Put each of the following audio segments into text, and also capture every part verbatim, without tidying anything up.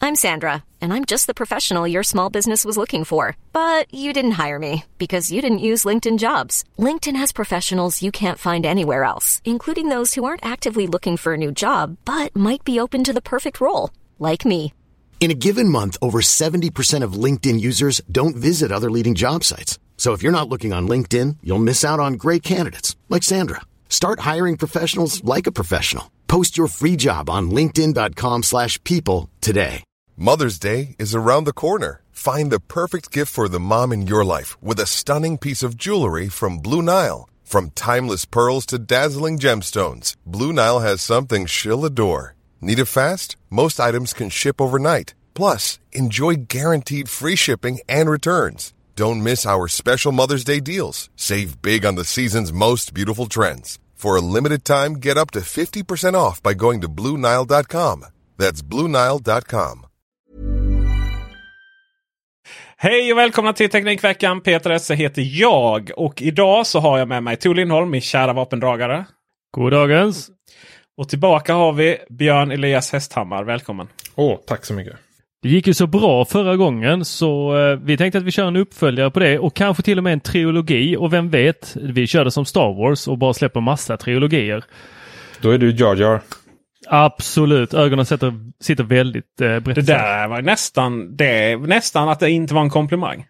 I'm Sandra, and I'm just the professional your small business was looking for. But you didn't hire me because you didn't use LinkedIn Jobs. LinkedIn has professionals you can't find anywhere else, including those who aren't actively looking for a new job, but might be open to the perfect role, like me. In a given month, over seventy percent of LinkedIn users don't visit other leading job sites. So if you're not looking on LinkedIn, you'll miss out on great candidates like Sandra. Start hiring professionals like a professional. Post your free job on linkedin dot com slash people today. Mother's Day is around the corner. Find the perfect gift for the mom in your life with a stunning piece of jewelry from Blue Nile. From timeless pearls to dazzling gemstones, Blue Nile has something she'll adore. Need it fast? Most items can ship overnight. Plus, enjoy guaranteed free shipping and returns. Don't miss our special Mother's Day deals. Save big on the season's most beautiful trends. For a limited time, get up to fifty percent off by going to blue nile dot com. That's blue nile dot com. Hej och välkomna till Teknikveckan. Peter Esse heter jag. Och idag så har jag med mig Tor Lindholm, min kära vapendragare. God dagens. Och tillbaka har vi Björn Elias Hästhammar. Välkommen. Åh, oh, tack så mycket. Det gick ju så bra förra gången så eh, vi tänkte att vi kör en uppföljare på det och kanske till och med en trilogi. Och vem vet, vi körde som Star Wars och bara släpper massa trilogier. Då är du Jar Jar. Absolut, ögonen sitter, sitter väldigt eh, brett. Det där var nästan, det, nästan att det inte var en komplimang.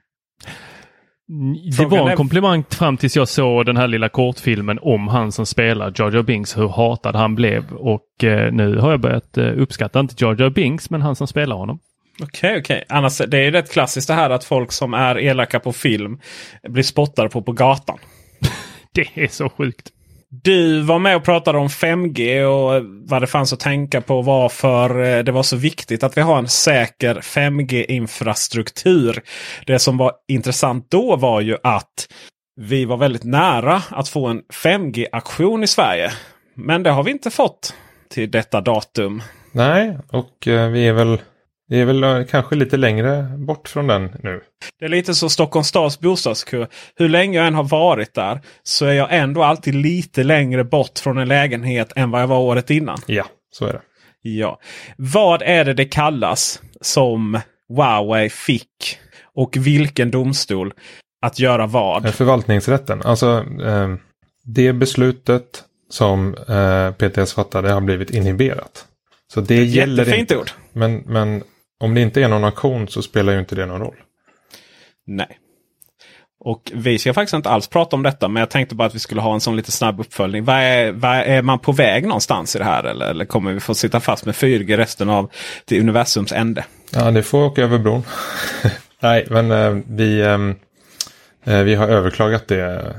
Det Frågan var en är... komplimang fram tills jag såg den här lilla kortfilmen om han som spelar Jar Jar Binks, hur hatad han blev. Och eh, nu har jag börjat eh, uppskatta inte Jar Jar Binks men han som spelar honom. Okej, okay, okej. Okay. Annars, det är rätt klassiskt det här att folk som är elaka på film blir spottade på på gatan. Det är så sjukt. Du var med och pratade om fem G och vad det fanns att tänka på varför det var så viktigt att vi har en säker fem G-infrastruktur. Det som var intressant då var ju att vi var väldigt nära att få en fem G-aktion i Sverige. Men det har vi inte fått till detta datum. Nej, och eh, vi är väl... Det är väl kanske lite längre bort från den nu. Det är lite så Stockholms stads bostadskö. Hur länge jag än har varit där så är jag ändå alltid lite längre bort från en lägenhet än vad jag var året innan. Ja, så är det. Ja. Vad är det det kallas som Huawei fick och vilken domstol att göra vad? Förvaltningsrätten. Alltså eh, det beslutet som eh, P T S fattade har blivit inhiberat. Så det, det gäller inte. Ord. Men, men om det inte är någon aktion så spelar ju inte det någon roll. Nej. Och vi ska faktiskt inte alls prata om detta. Men jag tänkte bara att vi skulle ha en sån lite snabb uppföljning. Vad är, vad är man på väg någonstans i det här? Eller, eller kommer vi få sitta fast med fyra G resten av till universums ände? Ja, det får åka över bron. Nej, men eh, vi, eh, vi har överklagat det,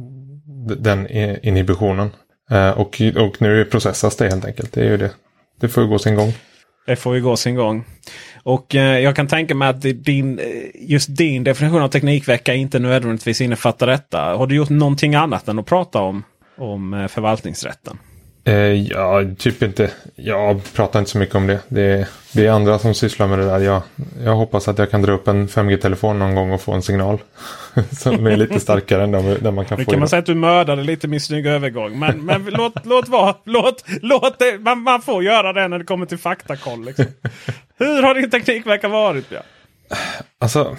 den inhibitionen. Eh, och, och nu processas det helt enkelt. Det är ju det. Det får ju gå sin gång. Det får ju gå sin gång. Och eh, jag kan tänka mig att din, just din definition av teknikvecka inte nödvändigtvis innefattar detta. Har du gjort någonting annat än att prata om, om eh, förvaltningsrätten? Eh, ja, typ inte. Jag pratar inte så mycket om det. Det är, det är andra som sysslar med det där. Jag, jag hoppas att jag kan dra upp en fem G-telefon någon gång och få en signal som är lite starkare än den, den man kan nu få. kan man idag. säga att du mördade lite min snygga övergång. Men, men låt, låt vara. Låt, låt det, man, man får göra det när det kommer till faktakoll. Liksom. Hur har din teknikvecka varit, Björn? Alltså...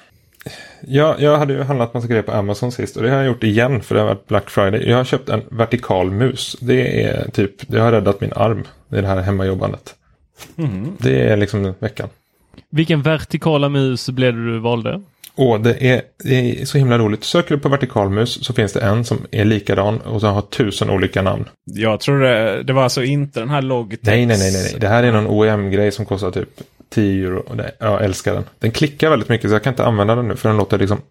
Jag, jag hade ju handlat massa grejer på Amazon sist och det har jag gjort igen för det har varit Black Friday. Jag har köpt en vertikal mus. Det är typ, det har räddat min arm i det här hemmajobbandet. Mm. Det är liksom veckan. Vilken vertikala mus blev det du valde? Åh, det är, det är så himla roligt. Söker du på vertikal mus så finns det en som är likadan och som har tusen olika namn. Jag tror det, det var alltså inte den här Logitech. Nej, nej, nej, nej. Det här är någon O E M-grej som kostar typ tio euro. Och det, jag älskar den. Den klickar väldigt mycket så jag kan inte använda den nu för den låter liksom...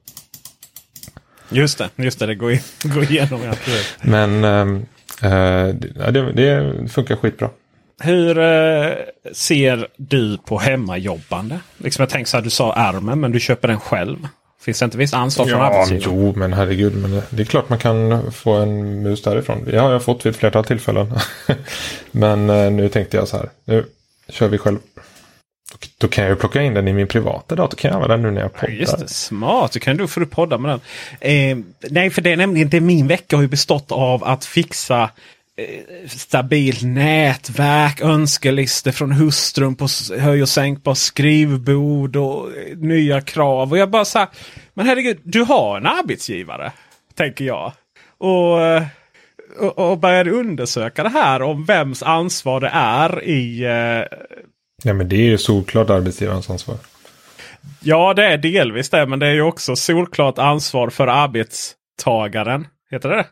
Just det, just det. Det går, i, går igenom. Men äh, det, det, det funkar skitbra. Hur eh, ser du på hemmajobbande? Liksom jag tänker så här, du sa armen men du köper den själv. Finns det inte visst ansvar från ja, arbetsgivaren? Jo, men herregud. Men det, det är klart man kan få en mus därifrån. Det har jag fått vid ett flertal tillfällen. Men eh, nu tänkte jag så här. Nu kör vi själv. Då, då kan jag ju plocka in den i min privata dator. Kan jag använda den nu när jag poddar. Ja, just det, smart. Du kan du få podda med den. Eh, nej, för det är nämligen det min vecka har ju bestått av att fixa stabilt nätverk, önskelistor från hustrun på höj- och sänkbar skrivbord och nya krav. Och jag bara så här, men herregud, du har en arbetsgivare, tänker jag. Och, och, och började undersöka det här om vems ansvar det är i... Eh... Ja, men det är ju solklart arbetsgivarens ansvar. Ja, det är delvis det, men det är ju också solklart ansvar för arbetstagaren. Heter det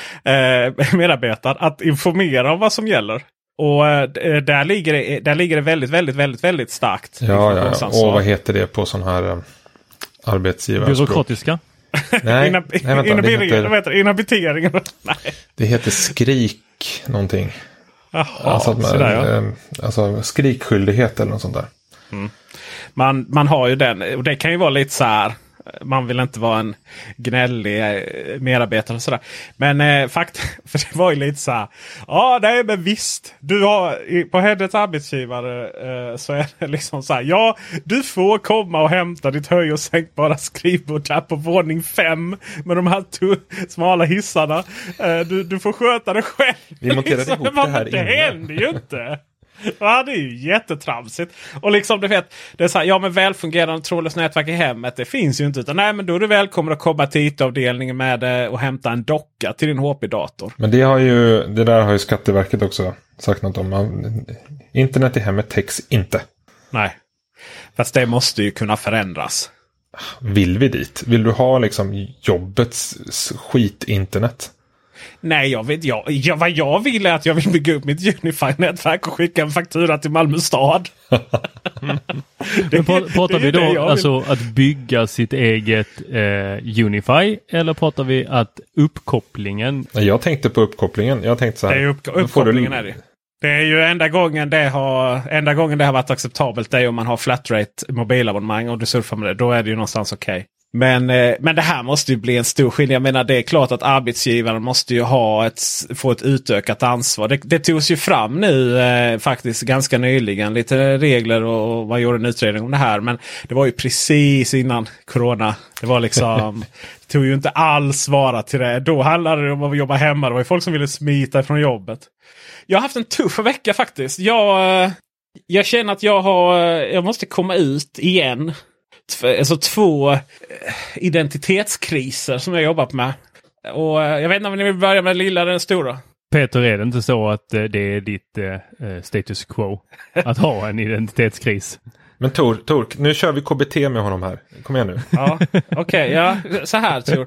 eh, medarbetare att informera om vad som gäller. Och eh, där, ligger det, där ligger det väldigt, väldigt, väldigt, väldigt starkt. Ja, ja. Och vad heter det på sån här eh, arbetsgivare? Byråkratiska? Nej, Inab- nej vänta, inabitering, det heter... vad heter det? Inhabitering. Nej. Det heter skrik någonting. Jaha, alltså, att man, sådär, ja. eh, alltså skrikskyldighet eller något sånt där. Mm. Man, man har ju den, och det kan ju vara lite så här. Man vill inte vara en gnällig eh, medarbetare och sådär. Men eh, fakt, för det var ju lite så här. Ja, nej men visst. Du har, i, på hennes arbetsgivare eh, så är det liksom så här. Ja, du får komma och hämta ditt höj- och sänkbara skrivbord där på våning fem. Med de här to- smala hissarna. Eh, du, du får sköta det själv. Vi monterade ihop det här Det innan. händer ju inte. Ja, det är ju jättetramsigt. Och liksom du vet, det är så här, ja men välfungerande trådlöst nätverk i hemmet, det finns ju inte. Utan nej, men då är du välkommen att komma till I T-avdelningen med och hämta en docka till din H P-dator. Men det har ju, det där har ju Skatteverket också sagt något om. Internet i hemmet täcks inte. Nej, fast det måste ju kunna förändras. Vill vi dit? Vill du ha liksom jobbets skit-internet? Nej, jag vet, jag, jag, vad jag vill är att jag vill bygga upp mitt Unify-nätverk och skicka en faktura till Malmö stad. mm. det, Men pratar vi då alltså att bygga sitt eget eh, Unify, eller pratar vi att uppkopplingen? Jag tänkte på uppkopplingen. Jag tänkte så här. Det är upp, uppkopplingen du... är det. Det är ju enda gången det har, enda gången det har varit acceptabelt, det är om man har flatrate mobilabonnemang och du surfar med det. Då är det ju någonstans okej. Okay. Men, men det här måste ju bli en stor skillnad. Jag menar, det är klart att arbetsgivaren måste ju ha ett, få ett utökat ansvar. Det, det togs ju fram nu eh, faktiskt ganska nyligen. Lite regler och, och man gjorde en utredning om det här. Men det var ju precis innan corona. Det var liksom, det tog ju inte alls vara till det. Då handlade det om att jobba hemma. Det var ju folk som ville smita från jobbet. Jag har haft en tuff vecka faktiskt. Jag, jag känner att jag har, jag måste komma ut igen. Alltså två identitetskriser som jag jobbat med. Och jag vet inte om ni vill börja med den lilla eller den stora. Peter, är det inte så att det är ditt eh, status quo att ha en identitetskris? Men Tor, Tor, nu kör vi K B T med honom här. Kom igen nu. Ja, okej. Okay, ja, så här Tor.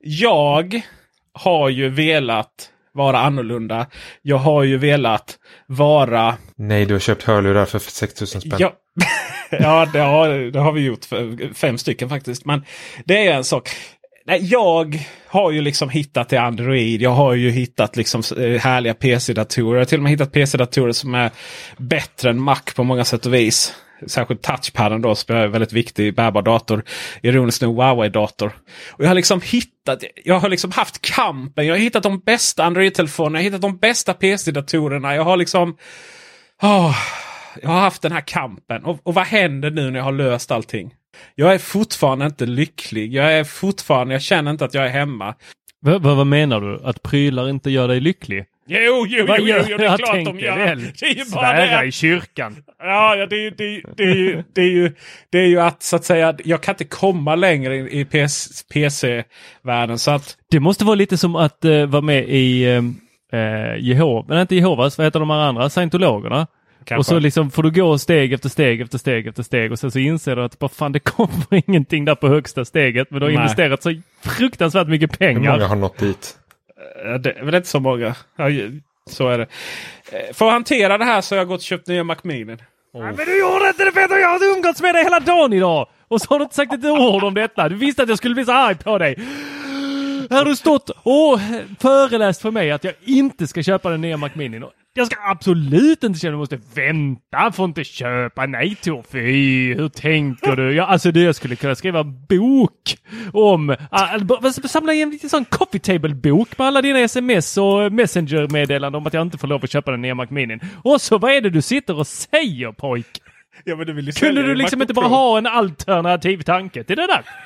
Jag har ju velat vara annorlunda. Jag har ju velat vara... Nej, du har köpt hörlurar för sex tusen spänn. Ja. Ja, det har, det har vi gjort för fem stycken faktiskt. Men det är en sak. Nej, jag har ju liksom hittat till Android. Jag har ju hittat liksom härliga P C-datorer. Jag har till och med hittat P C-datorer som är bättre än Mac på många sätt och vis. Särskilt touchpaden då som är väldigt viktig bärbar dator. Ironiskt nog Huawei-dator. Och jag har liksom hittat, jag har liksom haft kampen. Jag har hittat de bästa Android-telefonerna. Jag har hittat de bästa P C-datorerna. Jag har liksom... Oh, jag har haft den här kampen. Och, och vad händer nu när jag har löst allting? Jag är fortfarande inte lycklig. Jag är fortfarande, jag känner inte att jag är hemma. V- vad menar du? Att prylar inte gör dig lycklig? Jo, jo, jo, jo, jo, jo det är klart de gör. Det, det är ju bara svära i kyrkan. Ja, ja det, är, det, det, är ju, det, är ju, det är ju att så att säga, jag kan inte komma längre i P C-världen. Så att... Det måste vara lite som att uh, vara med i uh, Jehova, men inte Jehovas, vad heter de här andra? Scientologerna. Kanske. Och så liksom får du gå steg efter steg efter steg efter steg och sen så inser du att bara fan, det kommer ingenting där på högsta steget, men du har Nej. investerat så fruktansvärt mycket pengar. Hur många har nått dit? Det är väl inte så många. Ja, så är det. För att hantera det här så har jag gått och köpt nya Mac Mini. Oh. Ja, men du gjorde inte det, Peter! Jag har umgåtts med dig hela dagen idag! Och så har du inte sagt ett ord om detta. Du visste att jag skulle bli så arg på dig. Här har du stått och föreläst för mig att jag inte ska köpa den nya Mac Mini. Jag ska absolut inte känna, du måste vänta, får inte köpa. Nej, Tor, fy, hur tänker du? Ja, alltså det, jag skulle kunna skriva bok om, uh, samla en liten sån coffee table-bok med alla dina sms och messenger-meddelanden om att jag inte får lov att köpa den nya Mac Mini. Och så, vad är det du sitter och säger, pojk? Ja, men du vill Kunde du liksom inte bara ha en alternativ tanke till det där?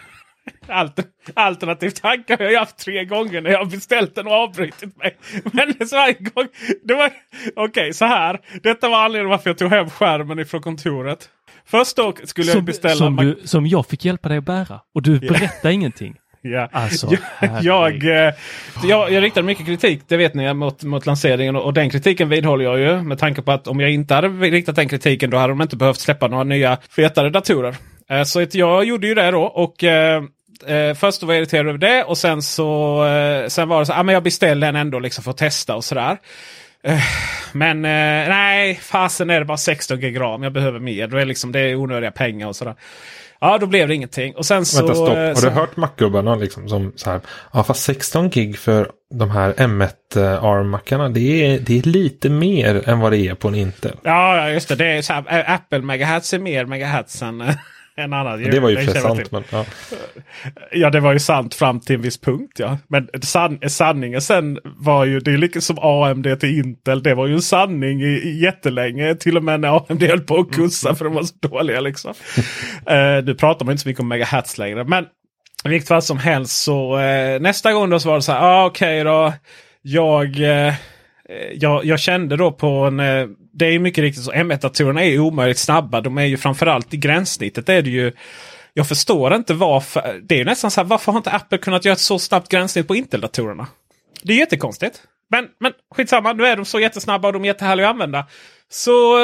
Alter, alternativ tankar har jag haft tre gånger när jag har beställt den och avbrutit mig. Men så här gång, det var okej okay, så här. Detta var anledningen varför jag tog hem skärmen ifrån kontoret. Först då skulle som, jag beställa... Som, du, som jag fick hjälpa dig att bära. Och du berättade yeah. ingenting. Ja. Alltså, jag, jag, jag, jag riktade mycket kritik, det vet ni, mot, mot lanseringen. Och, och den kritiken vidhåller jag ju. Med tanke på att om jag inte hade riktat den kritiken, då hade de inte behövt släppa några nya fetare datorer. Eh, så att jag gjorde ju det då. Och... Eh, Eh, först var jag irriterad över det. Och sen så eh, sen var det så ah, men jag beställde den ändå liksom för att testa och sådär. Eh, men eh, nej, fasen är det bara sexton gig ram. Jag behöver mer. Då är liksom, det är onödiga pengar och sådär. Ja, då blev det ingenting. Och sen så... Vänta, stopp. Har så, du hört Mac-gubbarna liksom som så här, ja fast sexton gig för de här M ett uh, ARM-mackarna, det är, det är lite mer än vad det är på en Intel. Ja, just det. Det är så här, Apple megahertz är mer megahertz än... En annan. Det var ju för sant. Men, ja. ja, det var ju sant fram till en viss punkt. Ja. Men san, sanningen sen var ju, det är lika som A M D till Intel. Det var ju en sanning i, i jättelänge. Till och med när A M D höll på att kussa mm. för de var så dåliga. Liksom. uh, nu pratar man inte så mycket om megahertz längre. Men vilket fall som helst så uh, nästa gång då så var det så här. Ah, okej okay då. Jag... Uh, Jag, jag kände då på en... Det är ju mycket riktigt så. M ett-datorerna är ju omöjligt snabba. De är ju framförallt i gränssnittet. Det är det ju... Jag förstår inte varför... Det är ju nästan så här, varför har inte Apple kunnat göra ett så snabbt gränssnitt på Intel-datorerna? Det är jättekonstigt. Men, men skitsamma, nu är de så jättesnabba och de är jättehärliga att använda. Så...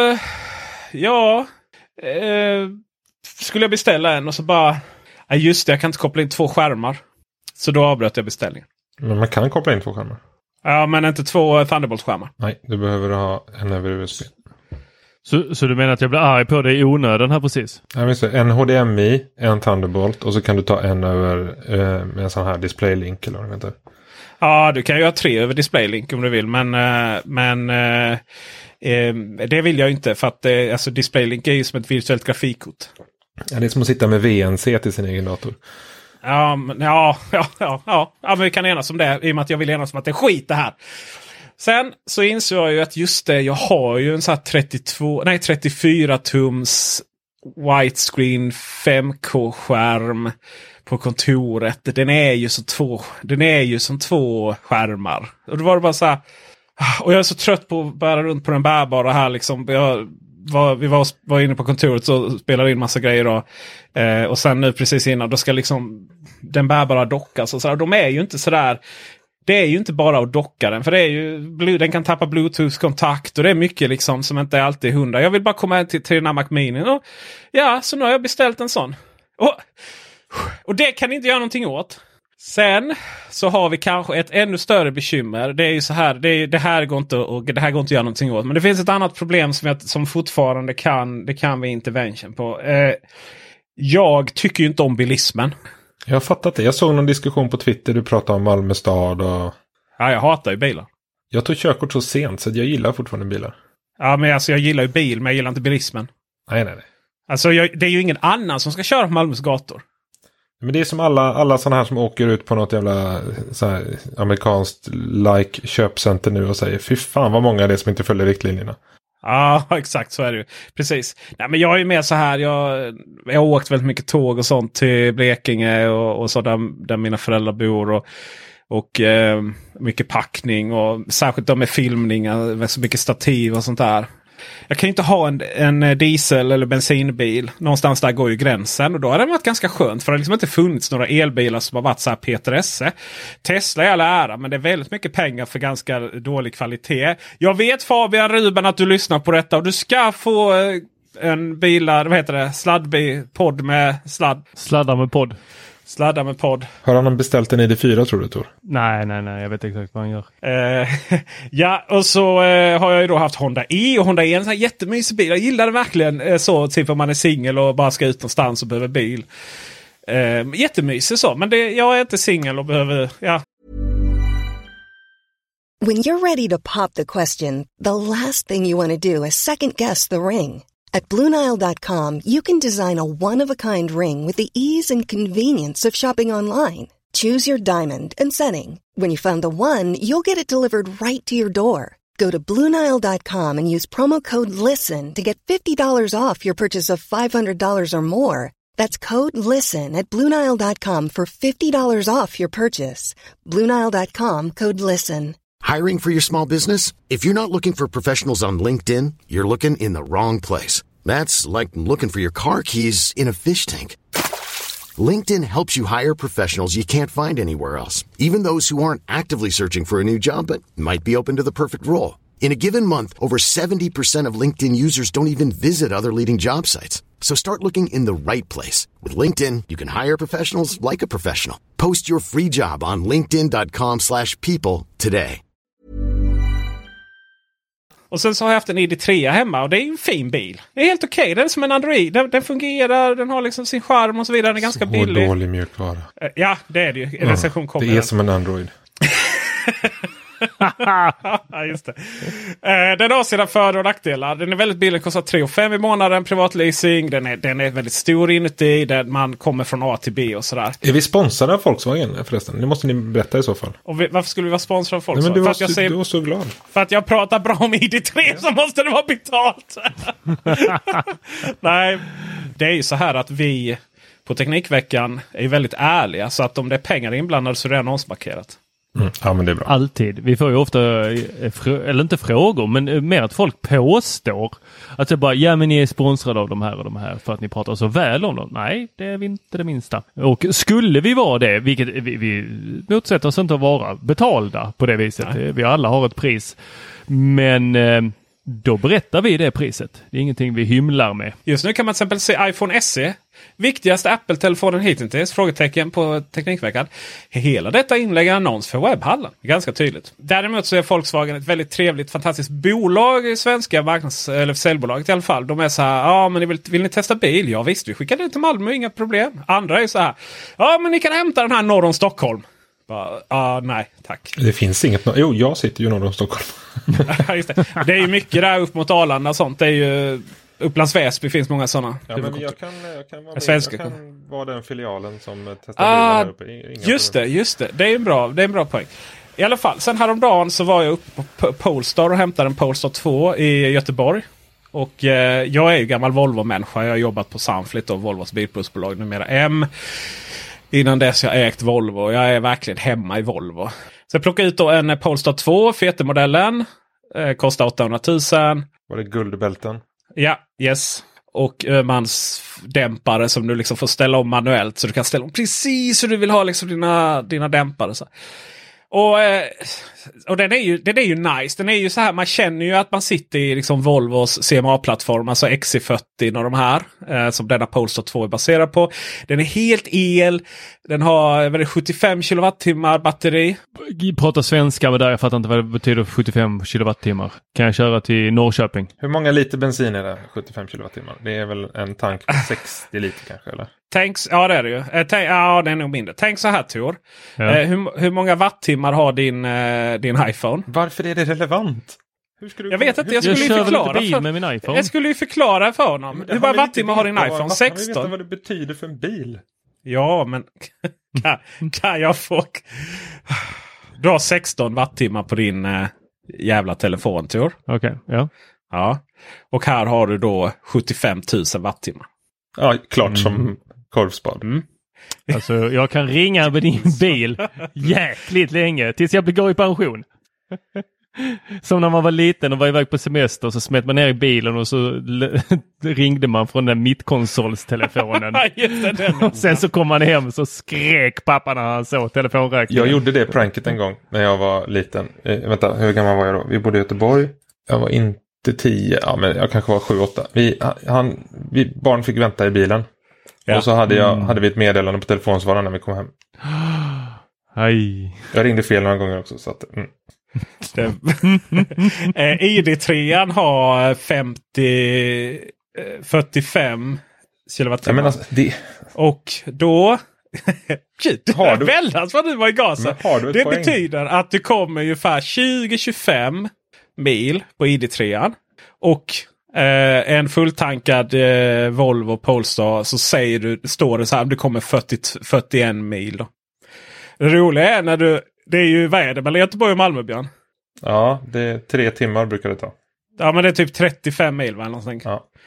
Ja... Eh, skulle jag beställa en och så bara... Ja just det, jag kan inte koppla in två skärmar. Så då avbröt jag beställningen. Men man kan koppla in två skärmar. Ja, men inte två Thunderbolt-skärmar. Nej, du behöver ha en över U S B. Så, så du menar att jag blir arg på dig i onödan här precis? Ja, visst, en H D M I, en Thunderbolt och så kan du ta en över eh, med en sån här DisplayLink eller vad det heter. Ja, du kan ju ha tre över DisplayLink om du vill, men, eh, men eh, eh, det vill jag inte för att eh, alltså DisplayLink är ju som ett virtuellt grafikkort. Ja, det är som att sitta med V N C till sin egen dator. Ja, men, ja, ja, ja, ja, ja, men vi kan enas om det i och med att jag vill enas om att det är skit det här. Sen så insåg jag ju att just det, jag har ju en sån här trettiotvå, nej trettiofyra tums widescreen fem K-skärm på kontoret. Den är ju som två, den är ju som två skärmar. Och då var det bara så här, och jag är så trött på att bära runt på den bärbara här liksom. Jag var, vi var, var inne på kontoret och spelade in massa grejer då. Eh, och sen nu precis innan, då ska liksom den bärbara dockas och så här. De är ju inte sådär, det är ju inte bara att docka den. För det är ju, den kan tappa Bluetooth-kontakt och det är mycket liksom som inte är alltid hundra. Jag vill bara komma till, till den här Mac Mini. Och, ja, så nu har jag beställt en sån. Och, och det kan inte göra någonting åt. Sen så har vi kanske ett ännu större bekymmer. Det är ju så här, det, är, det här går inte och det här går inte att göra någonting åt. Men det finns ett annat problem som, jag, som fortfarande kan, det kan vi intervention på. Eh, jag tycker ju inte om bilismen. Jag har fattat det. Jag såg någon diskussion på Twitter. Du pratade om Malmö stad och... Ja, jag hatar ju bilar. Jag tog körkort så sent så jag gillar fortfarande bilar. Ja, men alltså jag gillar ju bil, men jag gillar inte bilismen. Nej, nej, nej. Alltså jag, det är ju ingen annan som ska köra på Malmös gator. Men det är som alla, alla sådana här som åker ut på något jävla så här, amerikanskt like köpcenter nu och säger fy fan vad många är det som inte följer riktlinjerna. Ja, exakt så är det ju. Precis. Nej, men jag är ju mer så här, jag, jag har åkt väldigt mycket tåg och sånt till Blekinge och, och så där, där mina föräldrar bor och, och eh, mycket packning och särskilt då med filmningar med så mycket stativ och sånt där. Jag kan ju inte ha en, en diesel- eller bensinbil. Någonstans där går ju gränsen. Och då har det varit ganska skönt. För det har liksom inte funnits några elbilar som har varit så här Peter Esse. Tesla är alla ära. Men det är väldigt mycket pengar för ganska dålig kvalitet. Jag vet Fabian Ruben att du lyssnar på detta. Och du ska få en bilar, vad heter det? Sladdbi-podd med sladd. Sladdar med podd. Sladdar med podd. Har han beställt en I D fyra tror du, Tor? Nej, nej, nej. Jag vet exakt vad han gör. Uh, ja, och så uh, har jag ju då haft Honda E. Och Honda E är en sån här jättemysig bil. Jag gillar det verkligen uh, så. Typ om man är singel och bara ska ut någonstans och behöver bil. Uh, jättemysig så. Men det, jag är inte singel och behöver... Ja. When you're ready to pop the question, the last thing you want to do is second guess the ring. At Blue Nile dot com, you can design a one-of-a-kind ring with the ease and convenience of shopping online. Choose your diamond and setting. When you find the one, you'll get it delivered right to your door. Go to Blue Nile dot com and use promo code LISTEN to get fifty dollars off your purchase of five hundred dollars or more. That's code LISTEN at Blue Nile dot com for fifty dollars off your purchase. Blue Nile dot com, code LISTEN. Hiring for your small business? If you're not looking for professionals on LinkedIn, you're looking in the wrong place. That's like looking for your car keys in a fish tank. LinkedIn helps you hire professionals you can't find anywhere else, even those who aren't actively searching for a new job but might be open to the perfect role. In a given month, over seventy percent of LinkedIn users don't even visit other leading job sites. So start looking in the right place. With LinkedIn, you can hire professionals like a professional. Post your free job on linkedin dot com slash people today. Och sen så har jag haft en I D tre hemma och det är ju en fin bil. Det är helt okej. Okay. Den är som en Android. Den, den fungerar, den har liksom sin charm och så vidare. Den är ganska så billig. Så dålig mjukvara. Ja, det är det ju. En recension kommer. Det är som en Android. Ja, just det. Eh, den har sina för- och nackdelar. Den är väldigt billig, kostar tre och fem i månaden, privatleasing. Den är, den är väldigt stor inuti, där man kommer från A till B och sådär. Är vi sponsrade av Volkswagen förresten? Det måste ni berätta i så fall. Och vi, varför skulle vi vara sponsrade av Volkswagen? Nej, men du, var för att jag så, säger, du var så glad. För att jag pratar bra om I D tre ja. Så måste det vara betalt. Nej, det är ju så här att vi på Teknikveckan är väldigt ärliga. Så att om det är pengar inblandade så är det annonsmarkerat. Mm. Ja, men det är bra. Alltid. Vi får ju ofta, eller inte frågor, men mer att folk påstår att det bara, ja men ni är sponsrade av de här och de här för att ni pratar så väl om dem. Nej, det är vi inte det minsta. Och skulle vi vara det, vilket vi, vi motsätter oss inte att vara betalda på det viset. Nej. Vi alla har ett pris. Men eh, då berättar vi det priset. Det är ingenting vi hymlar med. Just nu kan man till exempel se iPhone S E. Viktigaste Apple-telefonen hittills, frågetecken på Teknikveckan. Hela detta inlägg är annons för webbhallen. Ganska tydligt. Däremot så är Volkswagen ett väldigt trevligt, fantastiskt bolag i svenska marknads- eller säljbolaget i alla fall. De är så här, ja men ni vill, vill ni testa bil? Ja visst, vi skickar det till Malmö, inga problem. Andra är så här, ja men ni kan hämta den här norr om Stockholm. Ja, ah, nej, tack. Det finns inget... No- jo, jag sitter ju norr om Stockholm. Just det. Det är ju mycket där upp mot Arlanda och sånt. Det är ju... Upplands Väsby finns många sådana. Ja, men jag kan, jag kan, vara, med. Svenska. Jag kan vara den filialen som testar ah, bilar här uppe. Inga just det, just det. Det är en bra, det är en bra poäng. I alla fall, sen häromdagen så var jag uppe på Polestar och hämtade en Polestar två i Göteborg. Och eh, jag är ju gammal Volvo-människa. Jag har jobbat på Sunflit och Volvos bilplusbolag numera M. Innan dess jag ägt Volvo. Jag är verkligen hemma i Volvo. Så jag plockade ut då en Polestar två, fetemodellen. Eh, kostar åttahundratusen. Var det guldbälten? Ja, yes. Och Öhmans dämpare som du liksom får ställa om manuellt. Så du kan ställa om precis hur du vill ha liksom dina, dina dämpare. Så. Och, eh, och den är ju, den är ju nice. Den är ju så här, man känner ju att man sitter i liksom Volvos C M A-plattform, alltså X C fyrtio och de här, eh, som denna Polestar två är baserad på. Den är helt el. Den har väl sjuttiofem kilowattimmar batteri. Prata svenska med där, jag fattar inte vad det betyder sjuttiofem kilowattimmar. Kan jag köra till Norrköping? Hur många liter bensin är det? sjuttiofem kilowattimmar. Det är väl en tank på sextio liter kanske, eller? Tänks, ja det är det ju. Eh, tänk, ja det är nog mindre. Tänk så här Tor. Ja. Eh, hur, hur många wattimmar har din, eh, din iPhone? Varför är det relevant? Hur ska du jag vet inte, jag jag skulle ju förklara bil för, med min iPhone. Jag skulle ju förklara för honom. Hur många wattimmar har din iPhone? sexton? Jag vet vad det betyder för en bil. Ja, men kan, kan jag få... Du har sexton wattimmar på din äh, jävla telefon, Tor. Okej, okay, ja. Ja. Och här har du då sjuttiofem tusen wattimmar. Ja, klart mm. som korvspad. Mm. Alltså, jag kan ringa med din bil jäkligt länge tills jag går i pension. Som när man var liten och var iväg på semester, så smet man ner i bilen och så l- ringde man från den mittkonsolstelefonen. Sen så kom man hem och så skrek pappa när han såg telefonräkningen. Jag gjorde det pranket en gång när jag var liten. Eh, vänta, hur gammal var jag då? Vi bodde i Göteborg. Jag var inte tio, ja men jag kanske var sju, åtta. Vi, han, vi barn fick vänta i bilen. Ja. Och så hade, jag, mm. hade vi ett meddelande på telefonsvararen när vi kom hem. Aj. Jag ringde fel några gånger också. Så att, mm. eh, I D tre har femtio, fyrtiofem kilowattimmar. Ja, alltså, det... Och då... Gud, har du... väldigt vad du var i gasen. Det poäng? Betyder att du kommer ungefär tjugo till tjugofem mil på I D tre. Och eh, en fulltankad eh, Volvo Polestar, så säger du, står det så här, du kommer fyrtio, fyrtioen mil då. Det roliga är när du, det är ju väder mellan Göteborg och Malmö, Björn. Ja, det är tre timmar brukar det ta. Ja, men det är typ trettiofem mil va, någonstans. Ja.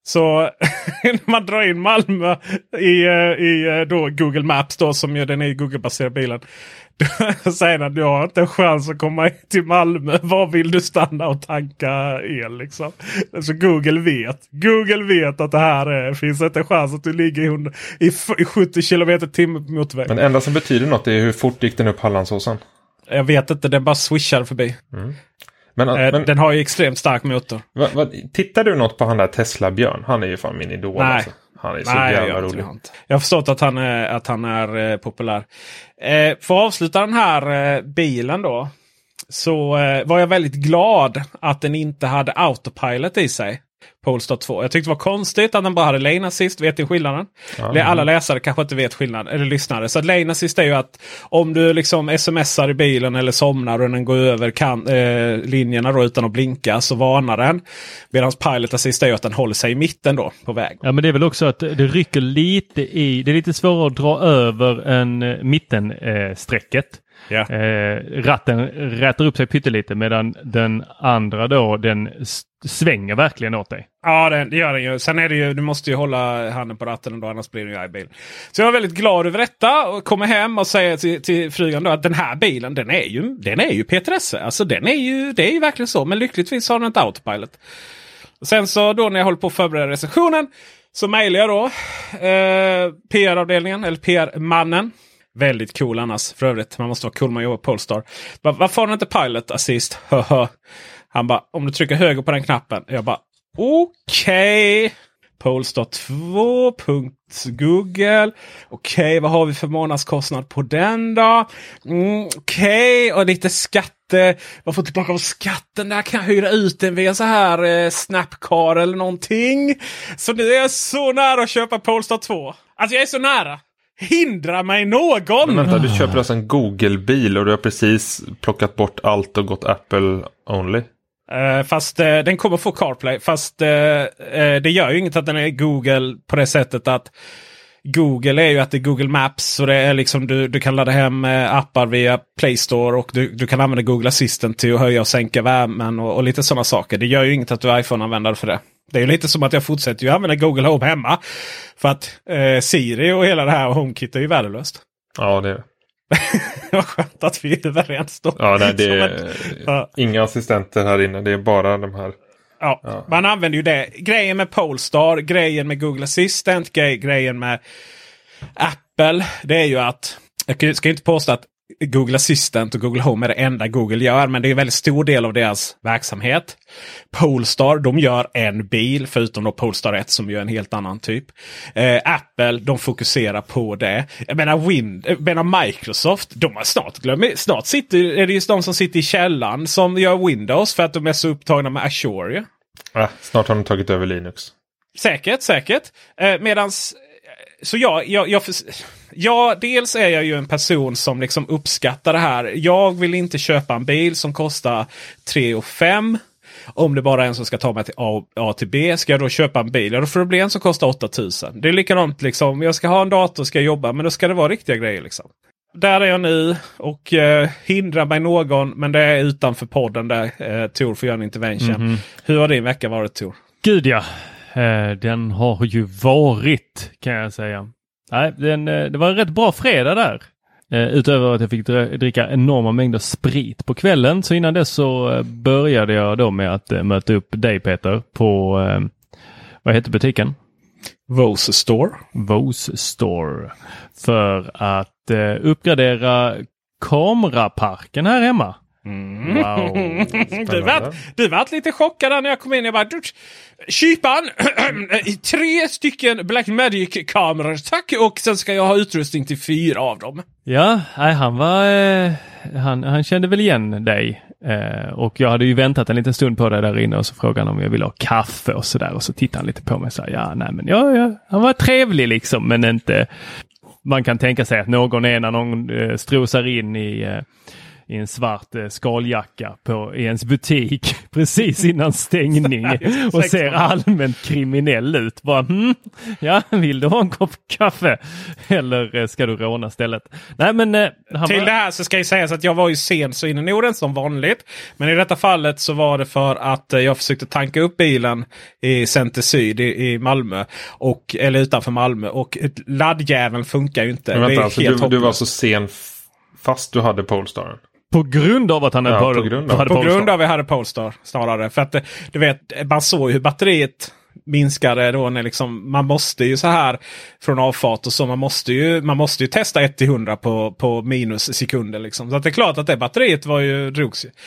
Så när man drar in Malmö i, i då Google Maps då, som ju den är Google-baserad bilen. Då säger den, du har inte en chans att komma till Malmö. Var vill du stanna och tanka el liksom? Så Google vet. Google vet att det här är, finns inte en chans att du ligger i, hundra, i, i sjuttio kilometer timme på motorväg. Men det enda som betyder något är hur fort gick den upp Hallandsåsen? Jag vet inte, den bara swishar förbi. Mm. Men, eh, men, den har ju extremt stark motor. Va, va, tittar du något på han där Tesla Björn? Han är ju fan min idol. Nej. Alltså. Han är så Nej, jävla jag rolig. inte. Jag har förstått att han är, att han är eh, populär. Eh, för att avsluta den här eh, bilen då. Så eh, var jag väldigt glad att den inte hade autopilot i sig. Polestar två. Jag tyckte det var konstigt att den bara hade lane assist. Vet du skillnaden? Ja. Alla läsare kanske inte vet skillnaden. Eller lyssnare. Så lane assist är ju att om du liksom smsar i bilen eller somnar och den går över kan, eh, linjerna då utan att blinka, så varnar den. Medan pilot assist är ju att den håller sig i mitten då på väg. Ja, men det är väl också att det rycker lite i. Det är lite svårare att dra över en eh, mittensträcket. Eh, Yeah. Eh, ratten rätar upp sig pyttelite, medan den andra då, den s- svänger verkligen åt dig. Ja, det, det gör den ju. Sen är det ju, du måste ju hålla handen på ratten ändå, annars blir det ju i bil. Så jag är väldigt glad över detta och kommer hem och säger till, till frugan då att den här bilen, den är ju, den är ju P T S. Alltså den är ju, det är ju verkligen så. Men lyckligtvis har den inte autopilot. Och sen så då när jag håller på att förbereda recensionen så mejlar jag då eh, P R-avdelningen, eller P R-mannen. Väldigt cool annars för övrigt. Man måste vara cool med att jobba på Polestar. Va, varför har den inte pilot assist? Han bara, om du trycker höger på den knappen. Jag bara, okej. Okay. Polestar två punkt Google. Okej, okay, vad har vi för månadskostnad på den då? Mm, okej, okay. Och lite skatte. Vad får tillbaka av skatten? Där kan jag hyra ut den via så här eh, Snapcar eller någonting. Så nu är jag så nära att köpa Polestar två. Alltså jag är så nära. Hindra mig någon! Men vänta, du köper alltså en Google-bil och du har precis plockat bort allt och gått Apple only. Uh, fast uh, den kommer få CarPlay. Fast uh, uh, det gör ju inget att den är Google på det sättet att Google är ju att det är Google Maps. Så det är liksom du, du kan ladda hem uh, appar via Play Store och du, du kan använda Google Assistant till att höja och sänka värmen och, och lite sådana saker. Det gör ju inget att du är iPhone-användare för det. Det är ju lite som att jag fortsätter ju använda Google Home hemma. För att eh, Siri och hela det här HomeKit är ju värdelöst. Ja, det är det. Vad skönt att vi är överens då. Ja, nej, det är ett, ja. Inga assistenter här inne. Det är bara de här. Ja, ja, man använder ju det. Grejen med Polestar, grejen med Google Assistant, grej, grejen med Apple. Det är ju att, jag ska inte påstå att Google Assistant och Google Home är det enda Google gör, men det är en väldigt stor del av deras verksamhet. Polestar, de gör en bil, förutom då Polestar ett som gör en helt annan typ. Eh, Apple, de fokuserar på det. Jag menar, Win- jag menar Microsoft, de har snart glömt, snart sitter, är det just de som sitter i källan som gör Windows för att de är så upptagna med Azure. Ja, snart har de tagit över Linux. Säkert, säkert. Eh, medans, så jag, jag, jag Ja, dels är jag ju en person som liksom uppskattar det här. Jag vill inte köpa en bil som kostar tre och fem. Om det bara är en som ska ta mig till A, A till B. Ska jag då köpa en bil? Ja, då får det bli en som kostar åtta tusen. Det är likadant liksom. Jag ska ha en dator och ska jobba. Men då ska det vara riktiga grejer liksom. Där är jag nu och eh, hindrar mig någon. Men det är utanför podden där eh, Tor får göra en intervention. Mm-hmm. Hur har din vecka varit, Tor? Gud ja. Eh, den har ju varit, kan jag säga. Nej, den, det var en rätt bra fredag där. Eh, utöver att jag fick dricka enorma mängder sprit på kvällen. Så innan dess så började jag då med att eh, möta upp dig, Peter, på, eh, vad heter butiken? Vose Store. Vose Store. För att eh, uppgradera kameraparken här hemma. Mm. Wow. du, var, du var lite chockad när jag kom in. Jag bara, kypan, tre stycken Blackmagic-kameror, tack. Och sen ska jag ha utrustning till fyra av dem. Ja, nej, han var eh, han, han kände väl igen dig. Eh, och jag hade ju väntat en liten stund på dig där inne och så frågade han om jag ville ha kaffe och sådär. Och så tittade han lite på mig och sa, ja, nej men ja, ja, han var trevlig liksom, men inte... Man kan tänka sig att någon är när någon eh, strosar in i... Eh, i en svart eh, skaljacka på, i ens butik precis innan stängning och ser allmänt kriminell ut. Bara, hmm, ja, vill du ha en kopp kaffe? Eller eh, ska du råna stället? Nej, men, eh, han till var... det här så ska jag säga så att jag var ju sen så in i Norden som vanligt. Men i detta fallet så var det för att eh, jag försökte tanka upp bilen i Center Syd i, i Malmö. Och, eller utanför Malmö. Och laddjäveln funkar ju inte. Men vänta, det är alltså, helt du, du var så sen f- fast du hade Polestaren. På grund av att han ja, hade på grund av, hade på grund av att vi hade Polestar snarare. För att du vet, man såg hur batteriet minskade då när liksom, man måste ju så här från avfart och så, man måste ju, man måste ju testa ett till hundra på, på minus sekunder liksom. Så att det är klart att det batteriet var ju drogs ju.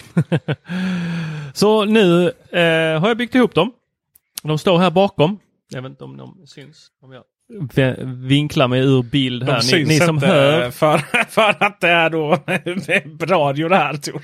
Så nu eh, har jag byggt ihop dem. De står här bakom. Jag vet inte om de syns. Om jag vinklar mig ur bild här. De syns ni, ni som inte hör. För, för att det är då radio det här, Tor.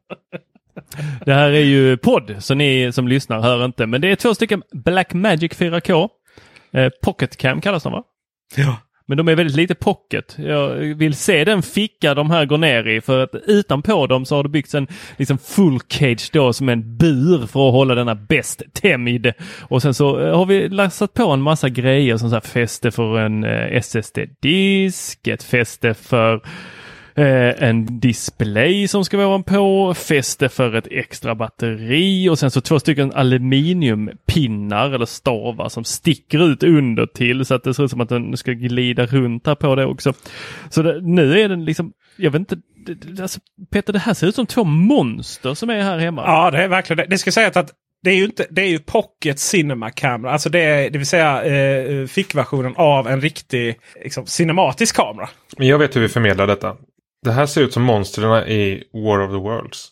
Det här är ju podd, så ni som lyssnar hör inte. Men det är två stycken Blackmagic fyra K. Eh, Pocket Cam kallas de, va? Ja. Men de är väldigt lite pocket. Jag vill se den ficka de här går ner i. För att utanpå dem så har det byggts en liksom full cage då som en bur för att hålla denna bäst tämjd. Och sen så har vi lastat på en massa grejer som så här fäste för en eh, S S D-disk, ett fäste för Eh, en display som ska vara på, fäste för ett extra batteri och sen så två stycken aluminiumpinnar eller stavar som sticker ut under till så att det ser ut som att den ska glida runt här på det också. Så det, nu är den liksom, jag vet inte, det, alltså, Peter, det här ser ut som två monster som är här hemma. Ja, det är verkligen det. Det ska säga att det är ju inte, det är ju Pocket Cinema Camera. Alltså det är, det vill säga eh, fickversionen av en riktig liksom, cinematisk kamera. Men jag vet hur vi förmedlar detta. Det här ser ut som monsterna i War of the Worlds.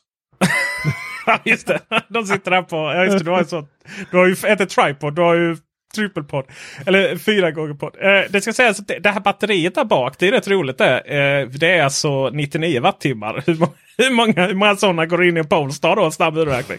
Ja, just det. De sitter där på... Ja, just det. Du har ju så... Du har ju ett tripod. Du har ju trippelpod. Eller fyra gånger podd. Eh, det ska sägas att det, det här batteriet där bak, det är rätt roligt det. Eh, det är alltså nittionio wattimmar. Hur, må, hur många, hur många sådana går in i en Polestar då? En snabb urräkning.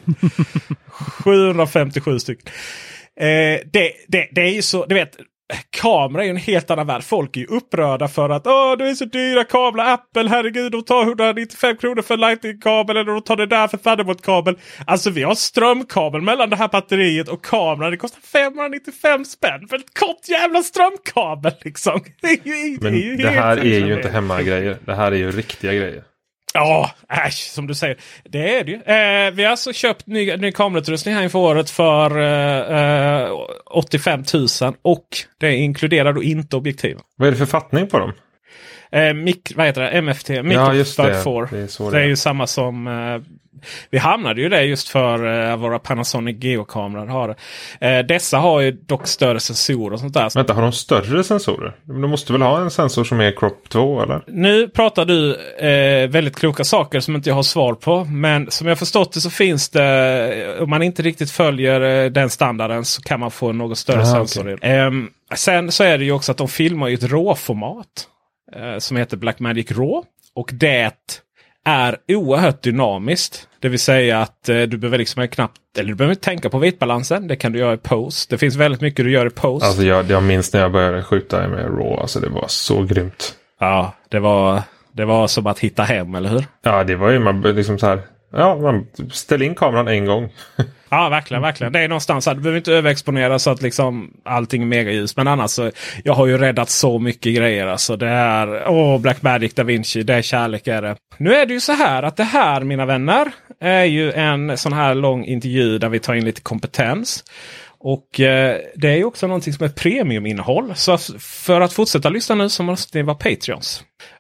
sjuhundrafemtiosju stycken. Eh, det, det, det är ju så... Du vet... Kamera är ju en helt annan värld. Folk är ju upprörda för att åh, det är så dyra kablar. Apple, herregud, de tar etthundranittiofem kronor för Lightning-kabel eller de tar det där för Thunderbolt-kabel. Alltså vi har strömkabel mellan det här batteriet och kameran. Det kostar femhundranittiofem spänn för ett kort jävla strömkabel liksom. Det är ju, Men det, är ju det här är ju det. inte hemmagrejer. Det här är ju riktiga grejer. Ja, äsch, som du säger. Det är det ju. Eh, vi har alltså köpt ny, ny kamerautrustning här inför året för eh, åttiofem tusen och det inkluderar då inte objektiv. Vad är det för fattning på dem? Eh, mik- vad heter det? M F T. Ja, just det. Det är, så det är det. ju samma som... Eh, vi hamnade ju det just för eh, våra Panasonic Geo-kameror har. Eh, dessa har ju dock större sensorer och sånt där. Vänta, har de större sensorer? De måste väl ha en sensor som är crop två, eller? Nu pratar du eh, väldigt kloka saker som inte jag har svar på. Men som jag förstått det så finns det, om man inte riktigt följer eh, den standarden så kan man få något större Aha, sensor. okay. Eh, sen så är det ju också att de filmar i ett RAW-format eh, som heter Blackmagic RAW. Och det är oerhört dynamiskt. Det vill säga att eh, du behöver liksom knappt, eller du behöver inte tänka på vitbalansen. Det kan du göra i post. Det finns väldigt mycket du gör i post. Alltså jag, jag minns när jag började skjuta med RAW. Alltså det var så grymt. Ja, det var, det var som att hitta hem, eller hur? Ja, det var ju man liksom så här. Ja, man ställer in kameran en gång. Ja, verkligen, verkligen. Det är någonstans här. Du behöver inte överexponera så att liksom allting är megaljus. Men annars så, jag har ju räddat så mycket grejer. Alltså det är, åh, Blackmagic DaVinci, det är kärlek är det. Nu är det ju så här att det här, mina vänner, är ju en sån här lång intervju där vi tar in lite kompetens. Och eh, det är ju också någonting som är premiuminnehåll. Så för att fortsätta lyssna nu så måste ni vara Patreons.